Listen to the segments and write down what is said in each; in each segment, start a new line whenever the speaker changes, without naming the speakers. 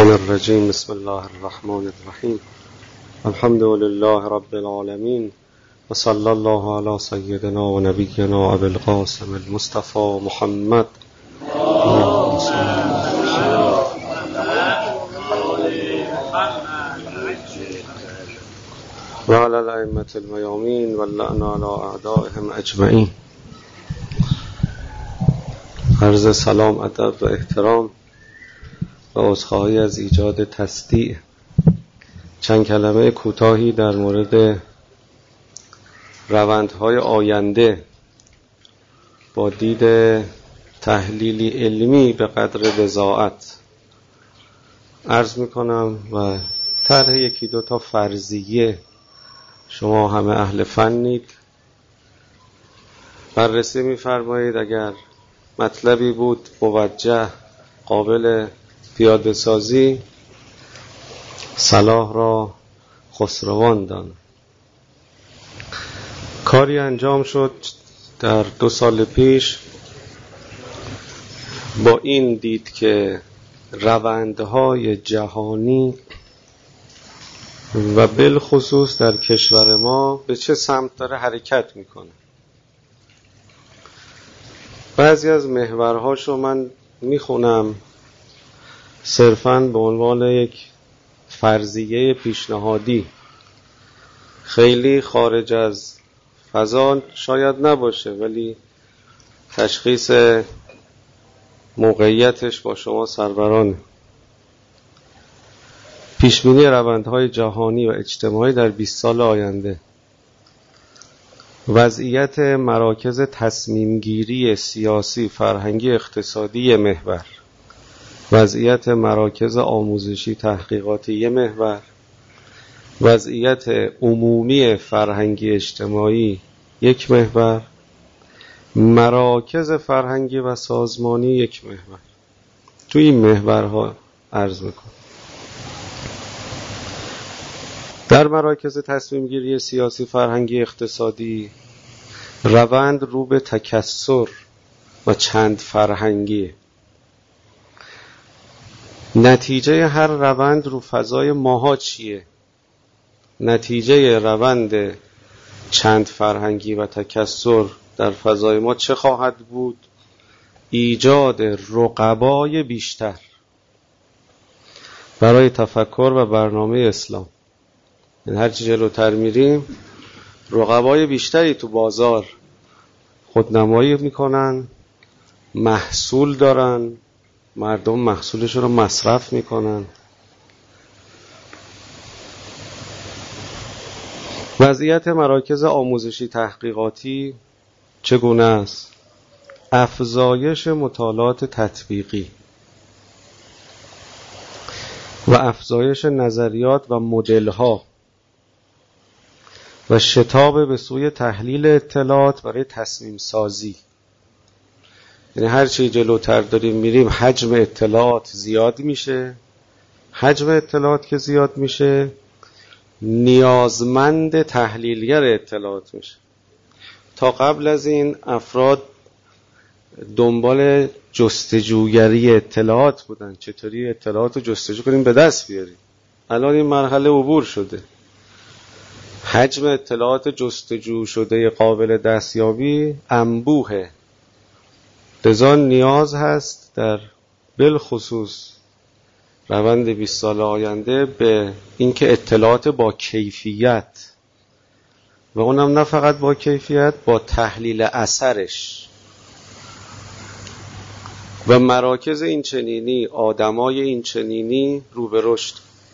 الشیطان الرجیم. بسم الله الرحمن الرحیم. الحمد لله رب العالمین و صلی الله علی سیدنا و نبینا ابی القاسم المصطفى محمد و علی الائمة المیامین و اللعن علی اعدائهم اجمعین. عرض سلام، ادب و احترام و عذرخواهی از ایجاد تصدیع. چند کلمه کوتاهی در مورد روندهای آینده با دید تحلیلی علمی به قدر وضاحت عرض میکنم و طرح یکی دو تا فرضیه، شما همه اهل فنید، بررسی میفرمایید. اگر مطلبی بود موجه قابل پیاده سازی، صلاح را خسروان دان. کاری انجام شد در 2 سال پیش با این دید که روندهای جهانی و بالخصوص در کشور ما به چه سمت داره حرکت میکنه. بعضی از محورهاشو من میخونم صرفاً به عنوان یک فرضیه پیشنهادی، خیلی خارج از فضا شاید نباشه، ولی تشخیص موقعیتش با شما سربران. پیشبینی روندهای جهانی و اجتماعی در 20 سال آینده، وضعیت مراکز تصمیمگیری سیاسی، فرهنگی، اقتصادی محور، وضعیت مراکز آموزشی تحقیقاتی محور، وضعیت عمومی فرهنگی اجتماعی یک محور، مراکز فرهنگی و سازمانی یک محور. توی این محورها عرض میکنم. در مراکز تصمیم گیری سیاسی، فرهنگی، اقتصادی روند رو به تکثر و چند فرهنگی. نتیجه هر روند رو فضای ماها چیه؟ نتیجه روند چند فرهنگی و تکثر در فضای ما چه خواهد بود؟ ایجاد رقبای بیشتر برای تفکر و برنامه اسلام. یعنی هرچی جلوتر میریم رقبای بیشتری تو بازار خودنمایی میکنن، محصول دارن، مردم محصولشون رو مصرف میکنن. وضعیت مراکز آموزشی تحقیقاتی چگونه است؟ افزایش مطالعات تطبیقی و افزایش نظریات و مدل‌ها و شتاب به سوی تحلیل اطلاعات برای تصمیم سازی. یعنی هر چی جلوتر داریم میریم حجم اطلاعات زیاد میشه. حجم اطلاعات که زیاد میشه نیازمند تحلیلگر اطلاعات میشه. تا قبل از این افراد دنبال جستجوگری اطلاعات بودن، چطوری اطلاعات رو جستجو کنیم به دست بیاریم. الان این مرحله عبور شده، حجم اطلاعات جستجو شده قابل دستیابی انبوهه. لذا نیاز هست در بالخصوص روند 20 سال آینده به اینکه اطلاعات با کیفیت، و اونم نه فقط با کیفیت، با تحلیل اثرش و مراکز این چنینی، آدمای این چنینی رو به رشد.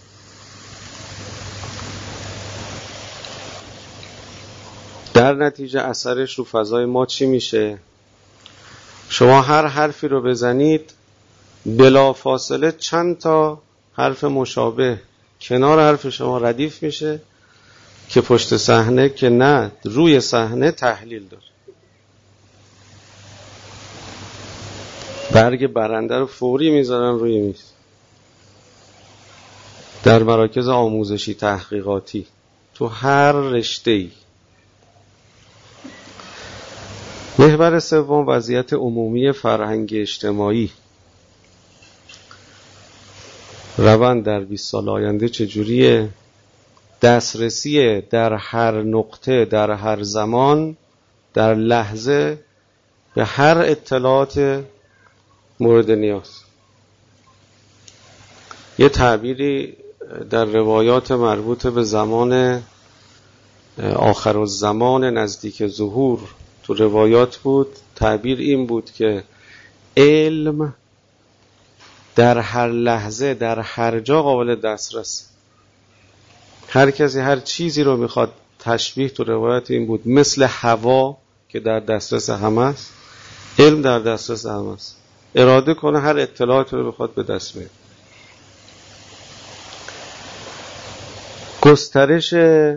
در نتیجه اثرش رو فضای ما چی میشه؟ شما هر حرفی رو بزنید بلا فاصله چند تا حرف مشابه کنار حرف شما ردیف میشه که پشت صحنه که نه روی صحنه تحلیل داره. برگ برنده رو فوری میذارن روی میز. در مراکز آموزشی تحقیقاتی تو هر رشته‌ای. محور سوم وضعیت عمومی فرهنگ اجتماعی. روند در 20 سال آینده چجوریه، دسترسی در هر نقطه، در هر زمان، در لحظه به هر اطلاعات مورد نیاز. یه تعبیری در روایات مربوط به زمان آخرالزمان نزدیک ظهور تو روایات بود. تعبیر این بود که علم در هر لحظه، در هر جا قابل دسترس. هر کسی هر چیزی رو میخواد، تشبیه تو روایت این بود مثل هوا که در دسترس همه است، علم در دسترس همه است. اراده کنه هر اطلاعاتی رو بخواد به دست بیاره. گسترش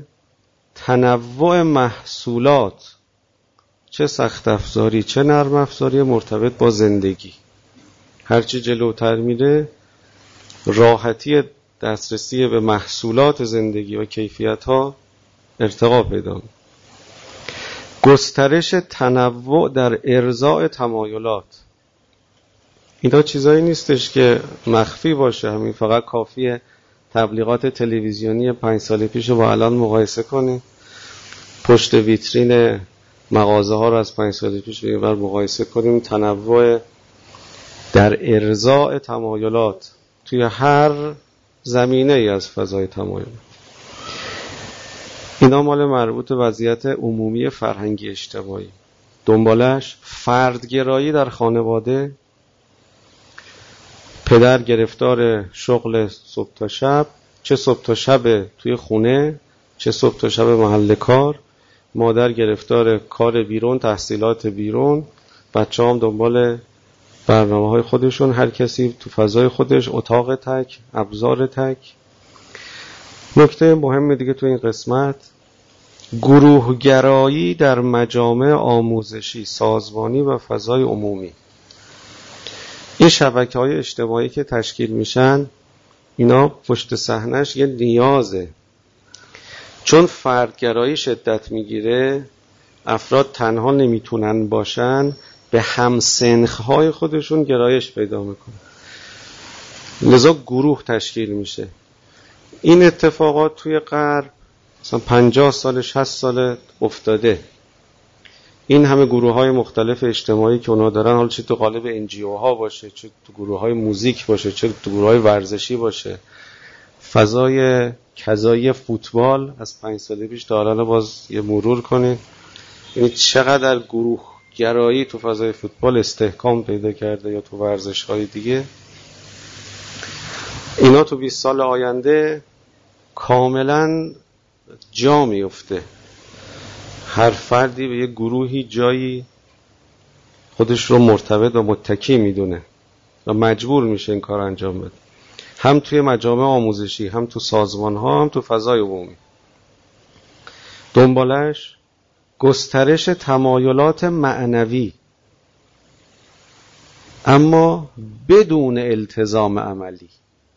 تنوع محصولات، چه سخت افزاری چه نرم افزاری، مرتبط با زندگی. هرچی جلوتر میره راحتی دسترسی به محصولات زندگی و کیفیت‌ها ارتقا پیدا می‌کنه. گسترش تنوع در ارضاء تمایلات، اینا چیزایی نیستش که مخفی باشه. همین فقط کافیه تبلیغات تلویزیونی 5 سال پیش رو با الان مقایسه کنید، پشت ویترین مغازه ها رو از 5 سال پیش به اینور مقایسه کنیم. تنوع در ارضاء تمایلات توی هر زمینه ای از فضای تمایل. اینا مال مربوط به وضعیت عمومی فرهنگی اجتماعی. دنبالش فردگرایی در خانواده، پدر گرفتار شغل صبح تا شب، چه صبح تا شب توی خونه چه صبح تا شب محل کار، مادر گرفتار کار بیرون، تحصیلات بیرون، بچه هم دنبال برنامه‌های خودشون، هر کسی تو فضای خودش، اتاق تک، ابزار تک. نکته مهم دیگه تو این قسمت، گروهگرایی در مجامع آموزشی، سازمانی و فضای عمومی. این شبکه‌های اجتماعی که تشکیل میشن، اینا پشت صحنه‌اش یه نیازه. چون فردگرایی شدت میگیره، افراد تنها نمیتونن باشن، به همسنخهای خودشون گرایش پیدا میکنن، لذا گروه تشکیل میشه. این اتفاقات توی غرب مثلا 50 سال 60 سال افتاده. این همه گروه‌های مختلف اجتماعی که اونا دارن، حالا چه تو قالب NGO ها باشه، چه تو گروه‌های موزیک باشه، چه تو گروه‌های ورزشی باشه، فضای کذایی فوتبال از 5 سال پیش تا الان باز یه مرور کنید، یعنی چقدر گروه گرایی تو فضای فوتبال استحکام پیدا کرده یا تو ورزش‌های دیگه. اینا تو 20 سال آینده کاملا جا میفته. هر فردی به یه گروهی جایی خودش رو مرتبط و متکی میدونه و مجبور میشه این کار انجام بده، هم توی مجامع آموزشی، هم تو سازمان ها، هم تو فضای عمومی. دنبالش گسترش تمایلات معنوی اما بدون التزام عملی.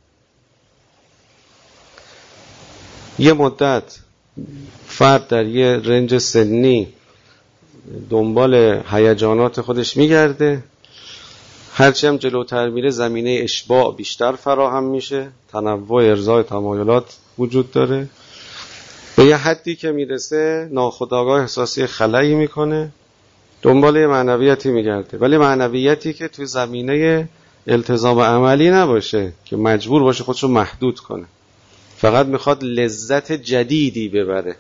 یه مدت فرد در یه رنج سنی دنبال هیجانات خودش میگرده، هرچی هم جلوتر میره زمینه اشباع بیشتر فراهم میشه، تنوع ارضای تمایلات وجود داره. به یه حدی که میرسه ناخودآگاه احساسی خلایی میکنه، دنبال یه معنویتی میگرده، ولی معنویتی که توی زمینه التزام عملی نباشه، که مجبور باشه خودشو محدود کنه، فقط میخواد لذت جدیدی ببره.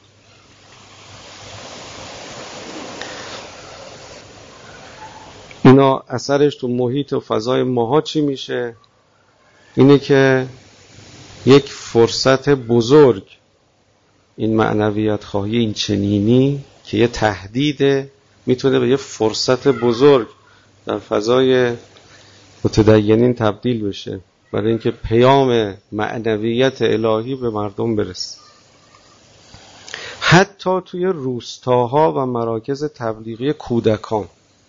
اینا اثرش تو محیط و فضای ماها چی میشه؟ اینه که یک فرصت بزرگ، این معنویت خواهی، این چنینی که یه تهدیده، میتونه به یه فرصت بزرگ در فضای متدینین تبدیل بشه، برای اینکه پیام معنویت الهی به مردم برسه. حتی توی روستاها و مراکز تبلیغی کودکان،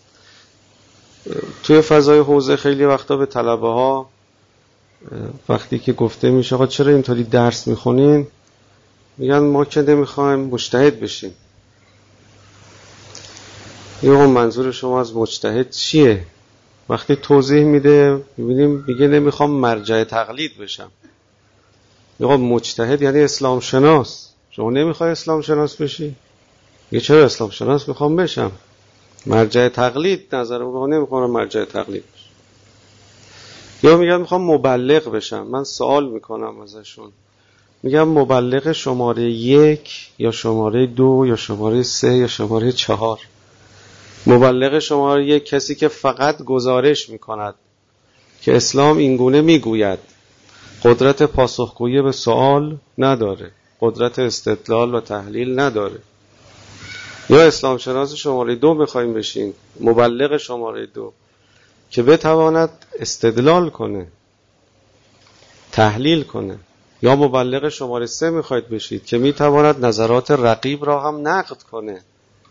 توی فضای حوزه خیلی وقتا به طلبه ها وقتی که گفته میشه آقا چرا اینطوری درس میخونین، میگن ما که نمیخوایم مجتهد بشیم. یا منظور شما از مجتهد چیه؟ وقتی توضیح میده میبینیم میگه نمیخوام مرجع تقلید بشم. میگه مجتهد یعنی اسلام شناس. شما نمیخوای اسلام شناس بشی؟ میگه چرا اسلام شناس میخوام بشم. مرجع تقلید نظر من نمیخوام مرجع تقلید بشم. یا میگم میخوام مبلغ بشم. من سوال میکنم ازشون، میگم مبلغ شماره 1 یا شماره 2 یا شماره 3 یا شماره 4؟ مبلغ شماره 1 کسی که فقط گزارش میکند که اسلام اینگونه میگوید، قدرت پاسخگویی به سوال نداره، قدرت استدلال و تحلیل نداره. یا اسلام شناس شماره 2 میخوایم بشین، مبلغ شماره 2 که بتواند استدلال کنه، تحلیل کنه. یا مبلغ شماره 3 میخواید بشید که میتواند نظرات رقیب را هم نقد کنه.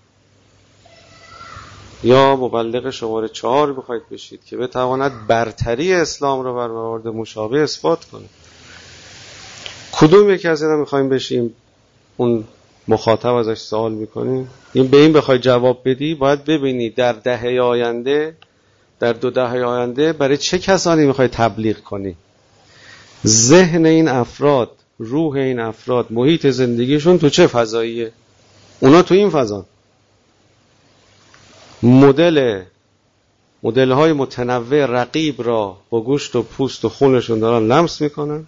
یا مبلغ شماره 4 میخواید بشید که بتواند برتری اسلام را بر موارد مشابه اثبات کنه. کدوم یکی از اینا میخوایم بشیم؟ اون مخاطب ازش سوال میکنیم. این به این بخوای جواب بدی باید ببینی در دهه آینده، در 2 دهه آینده برای چه کسانی میخوای تبلیغ کنی. ذهن این افراد، روح این افراد، محیط زندگیشون تو چه فضاییه؟ اونا تو این فضا. مدل‌های متنوع رقیب را با گوشت و پوست و خونشون دارن لمس میکنن.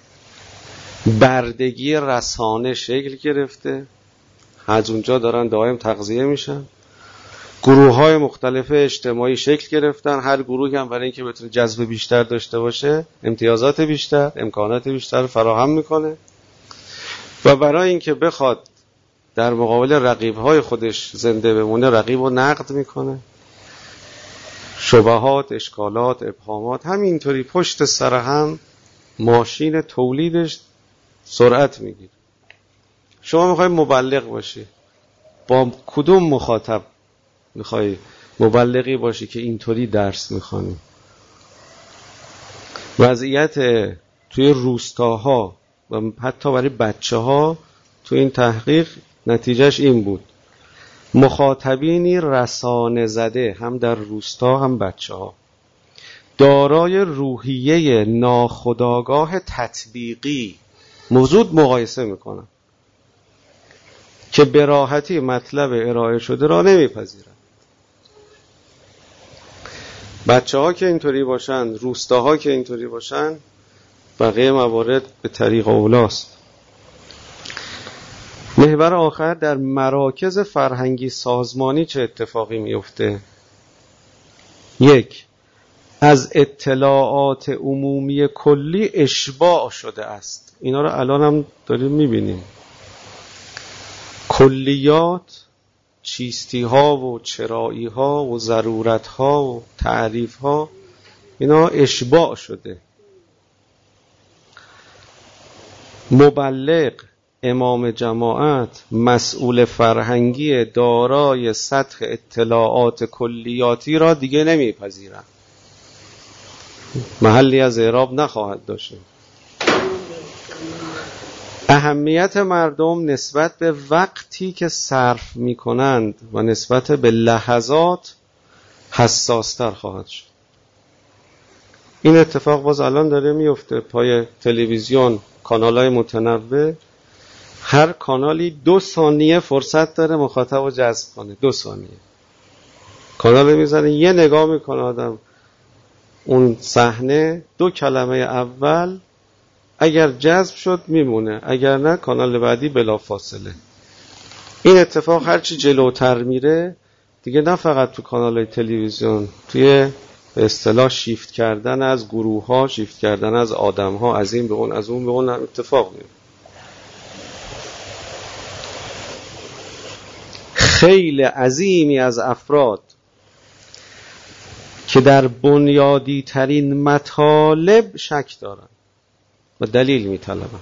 بردگی رسانه شکل گرفته، از اونجا دارن دائم تغذیه میشن. گروه‌های مختلف اجتماعی شکل گرفتن، هر گروهی هم برای اینکه بتونه جذب بیشتر داشته باشه امتیازات بیشتر، امکانات بیشتر فراهم میکنه و برای اینکه بخواد در مقابل رقیب‌های خودش زنده بمونه رقیب رو نقد میکنه. شبهات، اشکالات، ابهامات همینطوری پشت سر هم ماشین تولیدش سرعت میگیره. شما میخوای مبلغ باشی، با کدوم مخاطب میخوای مبلغی باشی که اینطوری درس میخوانی؟ وضعیت توی روستاها و حتی برای بچه ها تو این تحقیق نتیجهش این بود: مخاطبینی رسانه زده، هم در روستا هم بچه ها، دارای روحیه ناخودآگاه تطبیقی موجود مقایسه میکنن که به راحتی مطلب ارائه شده را نمیپذیرن. بچه ها که اینطوری باشن، روستاها که اینطوری باشن، بقیه موارد به طریق اولاست. محور آخر، در مراکز فرهنگی سازمانی چه اتفاقی میفته؟ 1. از اطلاعات عمومی کلی اشباع شده است. اینا رو الان هم داریم میبینیم. کلیات، چیستی ها و چرایی ها و ضرورت ها و تعریف ها، اینا اشباع شده. مبلغ، امام جماعت، مسئول فرهنگی دارای سطح اطلاعات کلیاتی را دیگه نمیپذیرند. محلی از اعراب نخواهد داشت. اهمیت مردم نسبت به وقتی که صرف میکنند و نسبت به لحظات حساستر خواهد شد. این اتفاق باز الان داره میفته. پای تلویزیون کانال‌های متنوع، هر کانالی 2 ثانیه فرصت داره مخاطب رو جذب کنه. 2 ثانیه کانال میزنه، یه نگاه میکنه آدم اون صحنه، 2 کلمه اول اگر جذب شد میمونه، اگر نه کانال بعدی بلا فاصله. این اتفاق هرچی جلوتر میره دیگه نه فقط تو کانال‌های تلویزیون، توی به اصطلاح شیفت کردن از گروه‌ها، شیفت کردن از آدم‌ها، از این به اون از اون به اون اتفاق میفته. خیلی عظیمی از افراد که در بنیادی ترین مطالب شک دارن و دلیل میطلبن.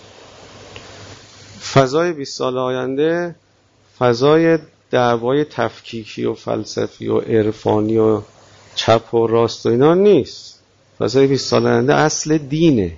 فضای 20 سال آینده فضای دعوای تفکیکی و فلسفی و عرفانی و چپ و راست و اینا نیست. فضای 20 سال آینده اصل دینه.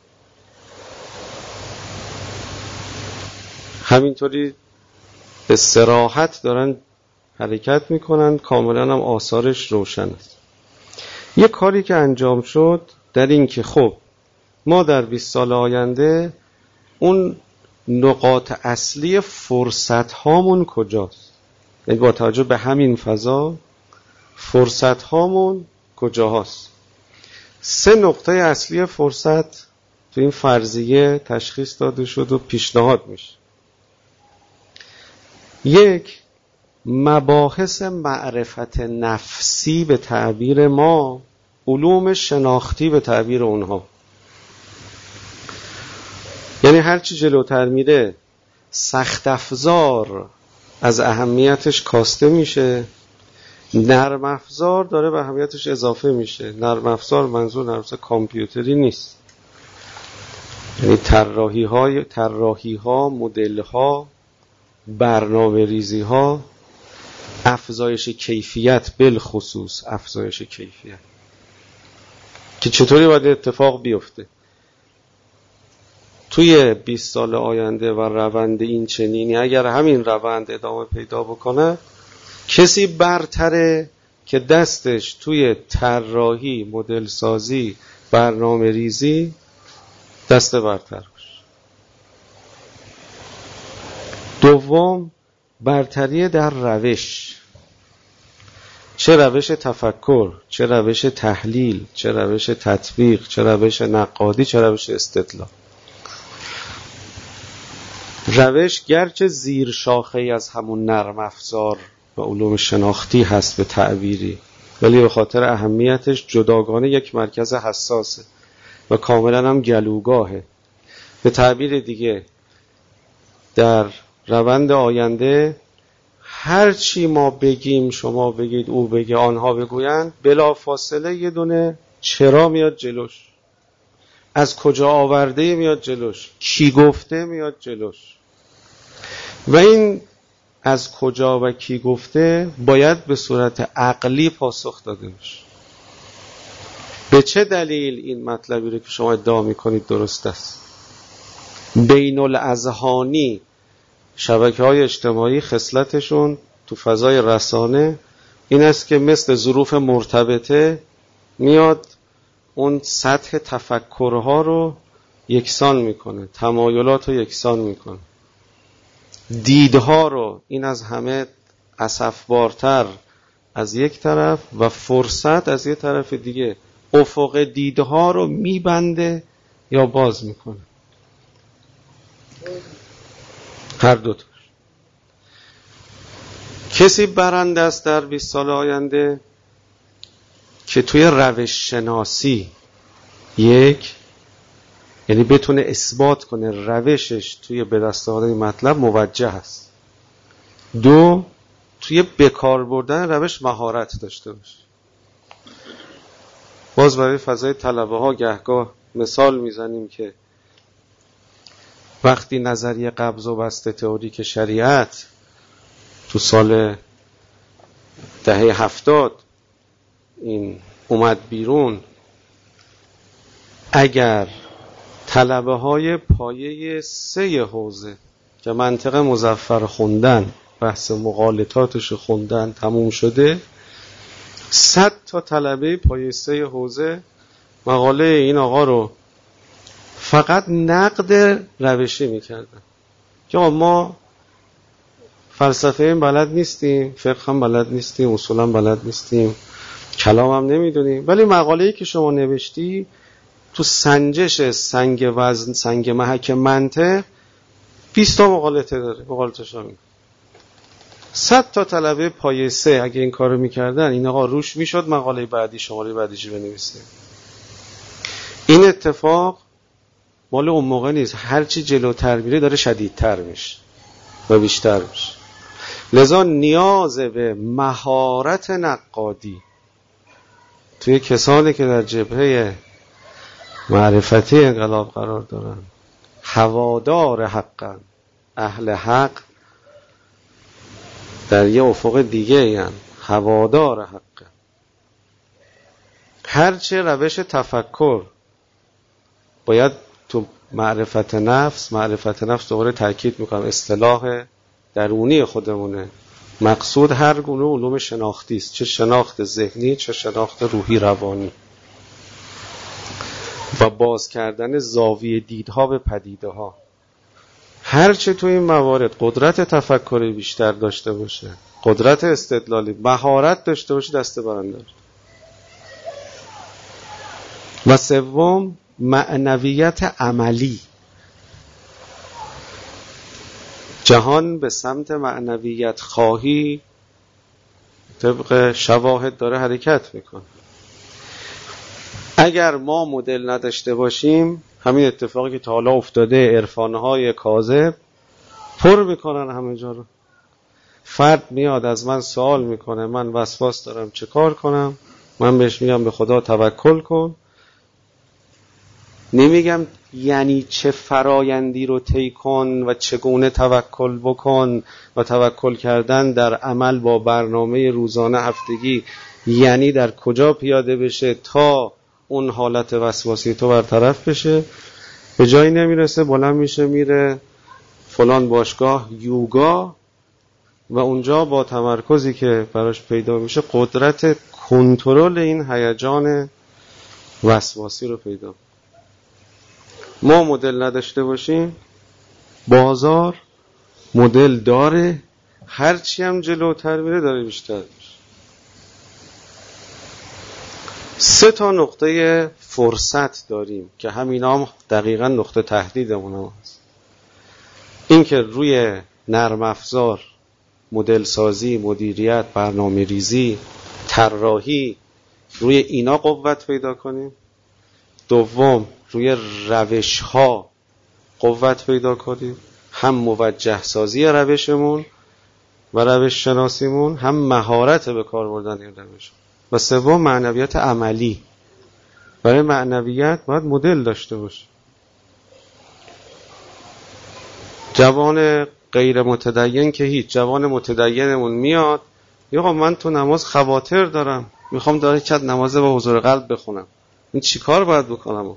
همینطوری به صراحت دارن حرکت میکنن، کاملا هم آثارش روشن است. یه کاری که انجام شد در این که خب ما در 20 سال آینده اون نقاط اصلی فرصت هامون کجاست، یعنی با توجه به همین فضا فرصت هامون کجا هست. 3 نقطه اصلی فرصت تو این فرضیه تشخیص داده شد و پیشنهاد میشه. 1 مباحث معرفت نفسی به تعبیر ما، علوم شناختی به تعبیر اونها. یعنی هرچی جلوتر میره سخت افزار از اهمیتش کاسته میشه، نرم افزار داره به اهمیتش اضافه میشه. نرم افزار منظور نرم افزار کامپیوتری نیست، یعنی طراحی ها، مدل ها، برنامه ریزی ها، افزایش کیفیت، بالخصوص افزایش کیفیت که چطوری باید اتفاق بیفته توی 20 سال آینده و روند این چنینی. اگر همین روند ادامه پیدا بکنه کسی برتره که دستش توی طراحی، مدل سازی، برنامه ریزی دست برتر باشه. 2 برتری در روش، چه روش تفکر، چه روش تحلیل، چه روش تطبیق، چه روش نقادی، چه روش استدلال. روش گرچه زیر شاخه‌ای از همون نرم افزار و علوم شناختی هست به تعبیری، ولی به خاطر اهمیتش جداگانه یک مرکز حساسه و کاملا هم گلوگاهه. به تعبیر دیگه در روند آینده هر چی ما بگیم، شما بگید، او بگه، آنها بگویند، بلا فاصله یه دونه چرا میاد جلوش، از کجا آورده میاد جلوش، کی گفته میاد جلوش. و این از کجا و کی گفته باید به صورت عقلی پاسخ داده بشه. به چه دلیل این مطلبی رو که شما ادعا میکنید درست است؟ بین الاذهانی شبکه‌های اجتماعی خصلتشون تو فضای رسانه این است که مثل ظروف مرتبطه میاد اون سطح تفکرها رو یکسان میکنه، تمایلات رو یکسان میکنه، دیدها رو، این از همه اسفبارتر از یک طرف و فرصت از یک طرف دیگه، افق دیدها رو میبنده یا باز میکنه، هر دوتا. کسی برنده است در 20 سال آینده که توی روش شناسی 1 یعنی بتونه اثبات کنه روشش توی به دست آوردن مطلب موجه است. 2 توی بکار بردن روش مهارت داشته باشه. باز برای فضای طلبه ها گهگاه مثال میزنیم که وقتی نظریه قبض و بسط تئوریک شریعت تو سال دهه 70 این اومد بیرون، اگر طلبه های پایه 3 حوزه که منطق مظفر خوندن، بحث مغالطاتش خوندن تموم شده، 100 تا طلبه پایه 3 حوزه مقاله این آقا رو فقط نقد روشی میکردن که ما فلسفه هم بلد نیستیم، فقه هم بلد نیستیم، اصول هم بلد نیستیم، کلام هم نمیدونیم، ولی مقاله‌ای که شما نوشتی تو سنجش سنگ وزن، سنگ محک منطق 20 تا مقالطه داره، مقالطه‌ش هم 100 تا طلبه پایه 3 اگه این کارو میکردن این آقا روش میشد مقاله بعدی، شماره بعدیش بنویسه. این اتفاق مال اون موقع نیست، هرچی جلوتر میره داره شدیدتر میشه و بیشتر میشه. لذا نیاز به مهارت نقادی توی کسانی که در جبهه معرفتی انقلاب قرار دارن، هوادار حقن، اهل حق در یه افق دیگه این هوادار حقن. هرچه روش تفکر باید تو معرفت نفس دوباره تاکید میکنم اصطلاح درونی خودمونه، مقصود هر گونه علوم شناختی است، چه شناخت ذهنی چه شناخت روحی روانی، و باز کردن زاویه دیدها به پدیده ها. هرچه تو این موارد قدرت تفکری بیشتر داشته باشه، قدرت استدلالی، مهارت داشته باشه، دست برنده. و سوم معنویت عملی. جهان به سمت معنویت خواهی طبق شواهد داره حرکت میکنه. اگر ما مدل نداشته باشیم، همین اتفاقی که تا حالا افتاده، عرفانهای کاذب پر میکنن همه جا رو. فرد میاد از من سوال میکنه، من وسواس دارم چه کار کنم؟ من بهش میگم به خدا توکل کن. نمیگم یعنی چه فرایندی رو طی کن و چگونه توکل بکن، و توکل کردن در عمل با برنامه روزانه هفتگی یعنی در کجا پیاده بشه تا اون حالت وسواسی تو برطرف بشه. به جایی نمیرسه، بلند میشه میره فلان باشگاه یوگا و اونجا با تمرکزی که براش پیدا میشه قدرت کنترل این هیجان وسواسی رو پیدا. ما مدل نداشته باشیم، بازار مدل داره، هرچی هم جلوتر میره داره بیشتر میشه. 3 نقطه فرصت داریم که همینا هم دقیقاً نقطه تهدیدمون هم هست. این که روی نرم افزار، مدل سازی، مدیریت، برنامه ریزی، طراحی، روی اینا قوت پیدا کنیم. دوم روی روش ها قوت پیدا کنیم، هم موجه سازی روشمون و روش شناسیمون، هم مهارت به کار بردن این روش. و سوم معنویت عملی. برای معنویت باید مدل داشته باشه. جوان غیر متدین که هیچ، جوان متدینمون میاد آقا من تو نماز خواطر دارم، میخوام داره چند نماز با حضور قلب بخونم، این چی کار باید بکنم؟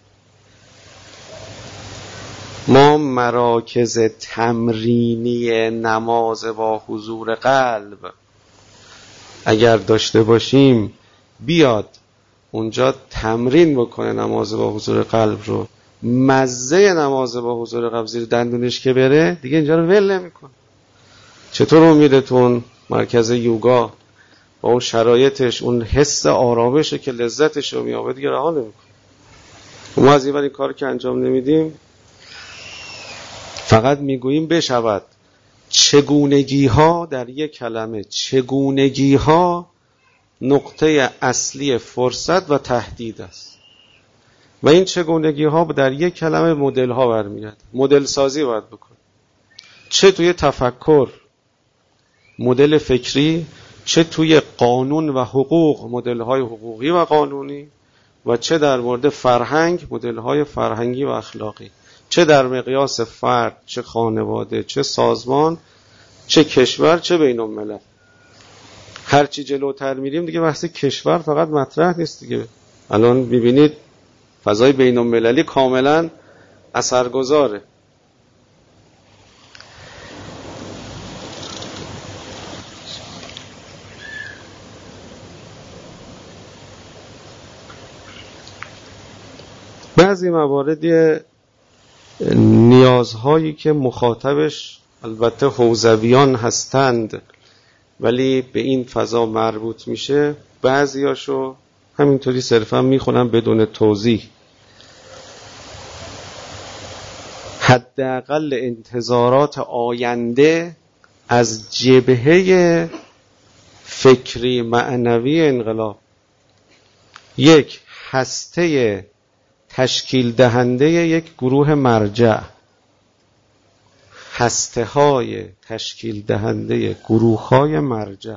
ما مراکز تمرینی نماز با حضور قلب اگر داشته باشیم، بیاد اونجا تمرین بکنه نماز با حضور قلب رو، مزه نماز با حضور قلب زیر دندونش که بره دیگه اینجا رو ول نمیکنه. چطور امیدتون مرکز یوگا با اون شرایطش، اون حس آرامشه که لذتش رو میابه، دیگه رها نمیکنه. ما از این کار که انجام نمیدیم، فقط میگوییم بشود. چگونگی ها در یک کلمه، چگونگی ها نقطه اصلی فرصت و تهدید است و این چگونگی ها در یک کلمه مدل ها برمیاد. مدل سازی باید بکن، چه توی تفکر مدل فکری، چه توی قانون و حقوق مدل های حقوقی و قانونی، و چه در مورد فرهنگ مدل های فرهنگی و اخلاقی، چه در مقیاس فرد، چه خانواده، چه سازمان، چه کشور، چه بین الملل. هرچی جلوتر میریم دیگه بحث کشور فقط مطرح نیست دیگه. الان میبینید فضای بین المللی کاملا اثرگذاره. بعضی مواردی نیازهایی که مخاطبش البته حوزویان هستند ولی به این فضا مربوط میشه، بعضیاشو همینطوری صرفا میخونم بدون توضیح. حداقل انتظارات آینده از جبهه فکری معنوی انقلاب. 1. هسته تشکیل دهنده یک گروه مرجع. هسته های تشکیل دهنده گروه های مرجع،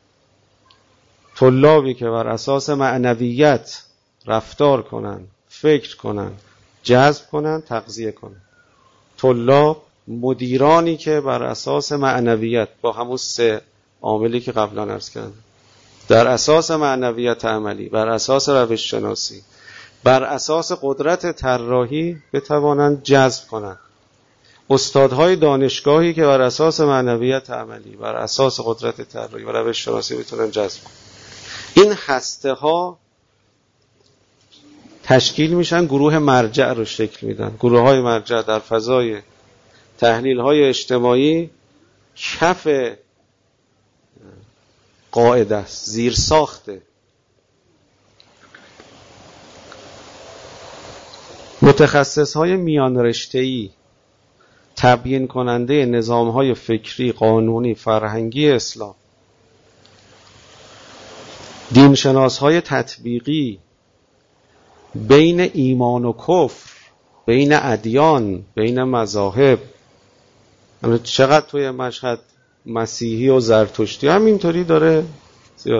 طلابی که بر اساس معنویت رفتار کنن، فکر کنن، جذب کنن، تغذیه کنن. طلاب، مدیرانی که بر اساس معنویت با همون 3 عاملی که قبلا عرض کردم، در اساس معنویت عملی، بر اساس روش شناسی، بر اساس قدرت طراحی بتوانند جذب کنند. استادهای دانشگاهی که بر اساس معنویت عملی، بر اساس قدرت طراحی و روش شناسی میتونن جذب کنن. این هسته ها تشکیل میشن، گروه مرجع رو شکل میدن. گروه های مرجع در فضای تحلیل های اجتماعی کف قاعده است، زیر ساخته. متخصص های میان رشته‌ای، تبیین کننده نظام های فکری، قانونی، فرهنگی اسلام، دینشناس های تطبیقی، بین ایمان و کفر، بین ادیان، بین مذاهب. چقدر توی مشهد مسیحی و زرتشتی همینطوری داره زیاد.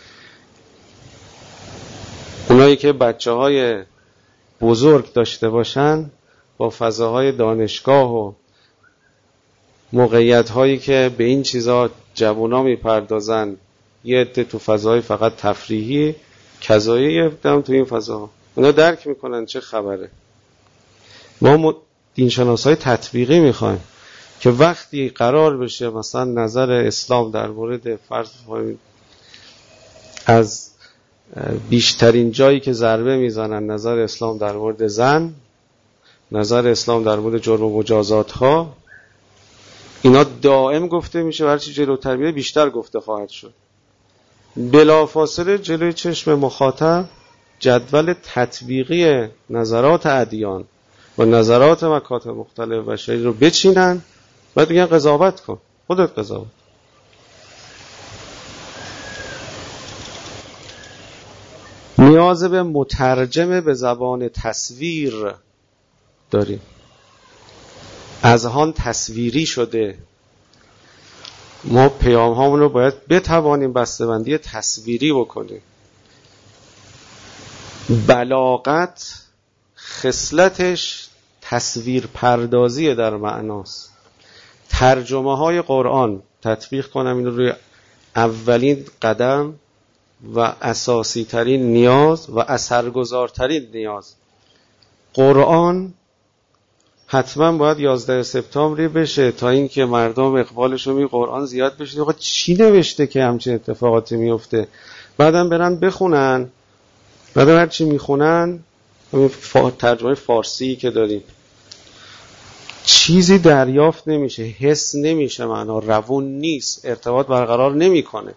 اونایی که بچه‌های بزرگ داشته باشن با فضاهای دانشگاه و موقعیت‌هایی که به این چیزا جوونا میپردازن، یه عده تو فضاهای فقط تفریحی، کذایی یه عده تو این فضاها، اونا درک میکنن چه خبره. ما دینشناسای تطبیقی میخوایم که وقتی قرار بشه مثلا نظر اسلام در مورد فرض از بیشترین جایی که ضربه میزنن نظر اسلام در مورد زن، نظر اسلام در مورد جرم و مجازات ها، اینا دائم گفته میشه و هرچی جلوتر میره بیشتر گفته خواهد شد. بلافاصله جلوی چشم مخاطب جدول تطبیقی نظرات ادیان و نظرات مکاتب مختلف بشری رو بچینن، بعد میگن قضاوت کن، خودت قضاوت. نیاز به مترجم به زبان تصویر داریم. اذهان تصویری شده، ما پیام هامون رو باید بتوانیم بسته‌بندی تصویری بکنیم. بلاغت خصلتش تصویر پردازی در معناست. ترجمه های قرآن، تطبیق کنم این رو روی اولین قدم و اساسی ترین نیاز و اثرگذارترین نیاز، قرآن حتما باید 11 سپتامبری بشه تا اینکه مردم اقبالشون می قرآن زیاد بشه. آقا چی نوشته که همچین اتفاقاتی میفته؟ بعدم برن بخونن، بعدم هر چی میخونن همین ترجمه فارسی که داریم چیزی دریافت نمیشه، حس نمیشه، معنا روون نیست، ارتباط برقرار نمیکنه.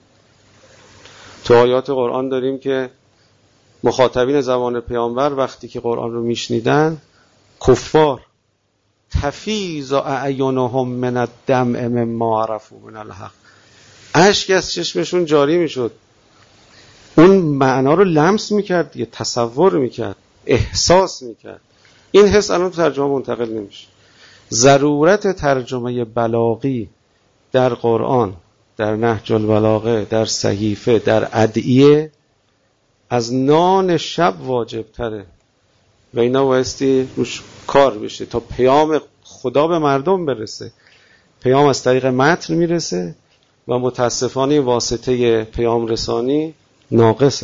تو آیات قرآن داریم که مخاطبین زمان پیامبر وقتی که قرآن رو میشنیدن، کفار، تفیض اعینهم من الدمع مما عرفوا من الحق، اشک از چشمشون جاری میشد. اون معنا رو لمس میکرد، یه تصور میکرد، احساس میکرد. این حس الان تو ترجمه منتقل نمیشه. ضرورت ترجمه بلاغی در قرآن، در نهج البلاغه، در صحیفه، در ادعیه از نان شب واجب تره و اینا بایستی روش کار بشه تا پیام خدا به مردم برسه. پیام از طریق متن میرسه و متاسفانه واسطه پیام رسانی ناقص.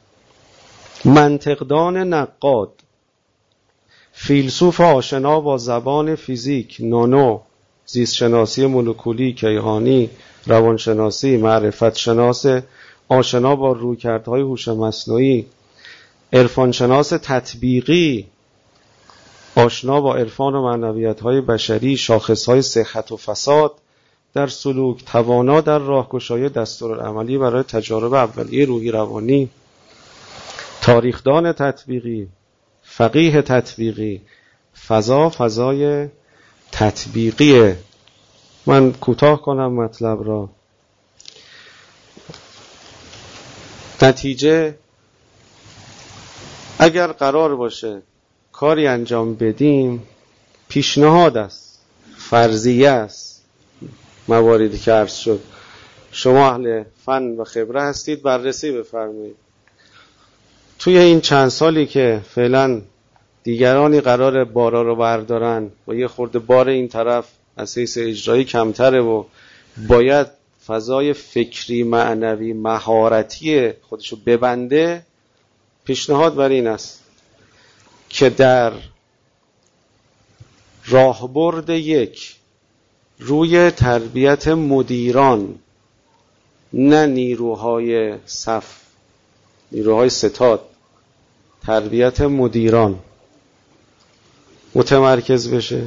منطقدان نقاد، فیلسوف آشنا با زبان فیزیک، نانو، زیست شناسی مولکولی، کیهانی، روانشناسی، معرفت شناس آشنا با رویکردهای هوش مصنوعی، عرفان شناس تطبیقی آشنا با عرفان و معنویت‌های بشری، شاخص‌های صحت و فساد در سلوک، توانا در راهگشایی دستورالعملی برای تجارب اولیه روحی روانی، تاریخدان تطبیقی، فقیه تطبیقی. فضای تطبیقیه. من کوتاه کنم مطلب را. نتیجه اگر قرار باشه کاری انجام بدیم، پیشنهاد است، فرضیه است، مواردی که عرض شد. شما اهل فن و خبره هستید، بررسی بفرمایید. توی این چند سالی که فعلا دیگرانی قرار بارا رو بردارن و یه خورده بار این طرف از حیث اجرایی کمتره و باید فضای فکری، معنوی، مهارتی خودشو ببنده، پیشنهاد بر این است که در راهبرد یک روی تربیت مدیران، نه نیروهای صف، نیروهای ستاد، تربیت مدیران متمرکز بشه.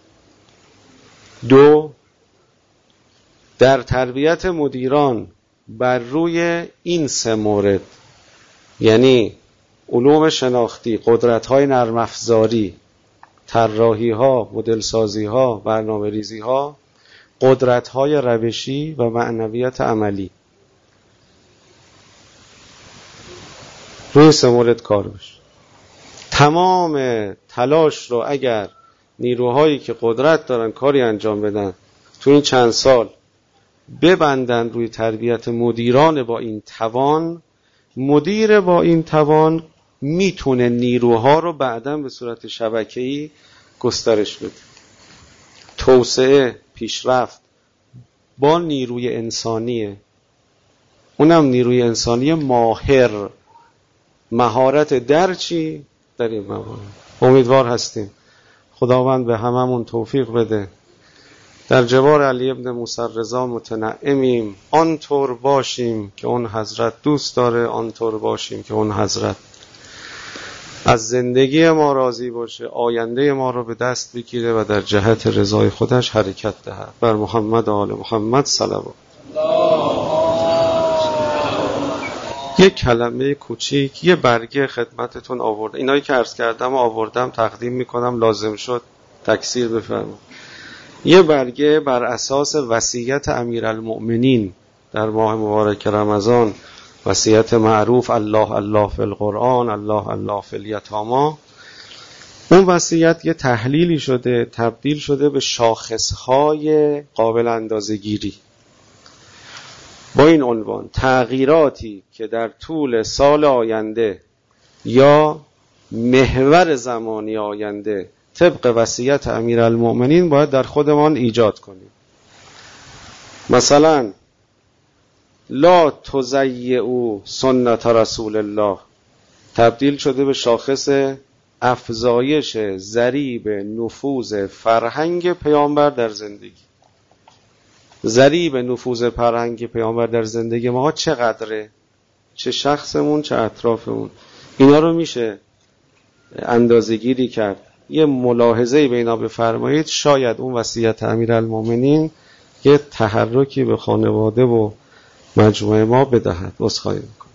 دو، در تربیت مدیران بر روی این سه مورد، یعنی علوم شناختی، قدرت‌های نرم افزاری، طراحی‌ها، مدل‌سازی‌ها، برنامه‌ریزی‌ها، قدرت‌های روشی و معنویت عملی، روی سه مورد کار بشه. تمام تلاش رو اگر نیروهایی که قدرت دارن کاری انجام بدن تو این چند سال ببندن روی تربیت مدیران با این توان، مدیر با این توان میتونه نیروها رو بعداً به صورت شبکه‌ای گسترش بده. توسعه، پیشرفت با نیروی انسانیه، اونم نیروی انسانی ماهر، مهارت در چی؟ در این موارد. امیدوار هستیم خداوند به هممون توفیق بده. در جوار علی ابن موسی رضا متنعمیم، آنطور باشیم که اون حضرت دوست داره، آنطور باشیم که اون حضرت از زندگی ما راضی باشه، آینده ما رو به دست بگیره و در جهت رضای خودش حرکت دهد. بر محمد و آل محمد صلوات. یک کلمه کوچیک، یه برگه خدمتتون آورد، اینایی که عرض کردم آوردم تقدیم میکنم، لازم شد تکثیر بفرمایید. یه برگه بر اساس وصیت امیرالمؤمنین در ماه مبارک رمضان، وصیت معروف الله الله فی القرآن، الله الله فی الیتامی. اون وصیت یه تحلیلی شده، تبدیل شده به شاخصهای قابل اندازه‌گیری با این عنوان: تغییراتی که در طول سال آینده یا محور زمانی آینده طبق وصیت امیرالمؤمنین باید در خودمان ایجاد کنیم. مثلا لا تضیعوا سنت رسول الله تبدیل شده به شاخص افزایش ضریب نفوذ فرهنگ پیامبر در زندگی. ضریب نفوذ فرهنگ پیامبر در زندگی ما چقدره؟ چه شخصمون چه اطرافمون. اینا رو میشه اندازه‌گیری کرد. یه ملاحظه‌ای به اینا بفرمایید، شاید اون وصیت امیرالمؤمنین یه تحرکی به خانواده و مجموعه ما بدهد. عذرخواهی می‌کنم.